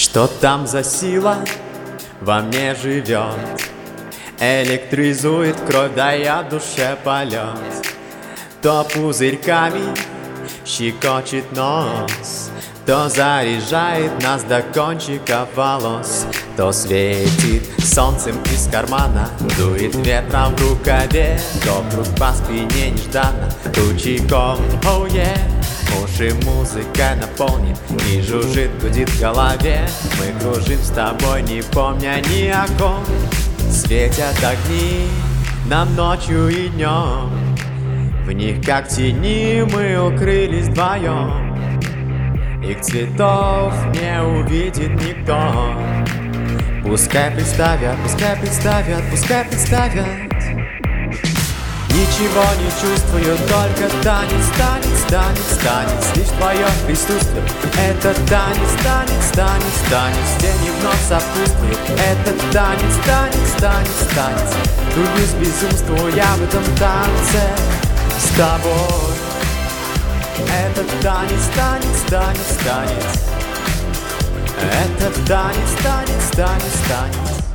Что там за сила во мне живет, электризует кровь, дая душе полет. То пузырьками щекочет нос, то заряжает нас до кончиков волос, то светит солнцем из кармана, дует ветром в рукаве, то вдруг по спине нежданно тучиком, oh yeah. Уши музыка наполнит и жужжит, гудит в голове. Мы кружим с тобой, не помня ни о ком. Светят огни нам ночью и днем, в них как тени мы укрылись вдвоем. Их цветов не увидит никто. Пускай представят, пускай представят, пускай представят. Ничего не чувствую, только танец, танец, танец, танец. Лишь твое присутствие, это танец, танец, танец, танец. Тени вновь сопутствуют, это танец, танец, танец, танец. Влюблюсь безумствую я в этом танце с тобой. Это танец, танец, танец, танец. Это танец, танец, танец, танец.